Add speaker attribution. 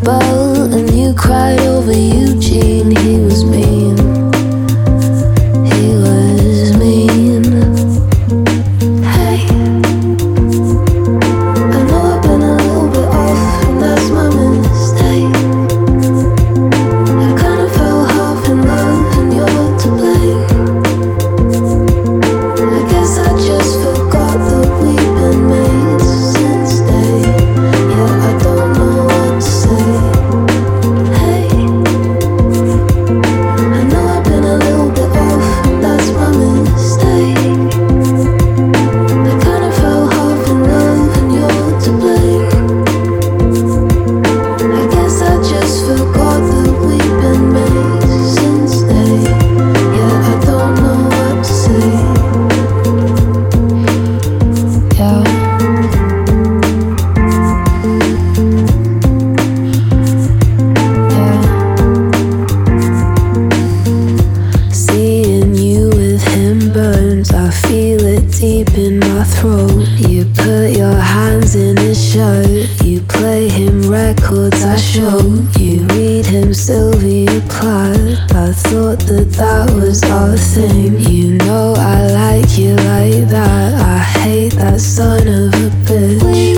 Speaker 1: boat and you cried over Eugene. He was mean. He was mean. Hey, I know I've been a little bit off, and that's my mistake. I kinda fell half in love, and you're to blame. I guess I just forgot that we've been mates since day. Yeah, I don't know what to say. Hey, I know I've been a little bit off, and that's my mistake. I kinda fell half in love, and you're to blame. I guess I just forgot that we've been mates since day. Yeah, I don't know what to say. Yeah. Yeah. Seeing you with him burns, I feel it deep in my throat. You put your hands in his shirt, you play him records I show. You read him Sylvia Plath, I thought that that was our thing. You know I like you like that, I hate that son of a bitch.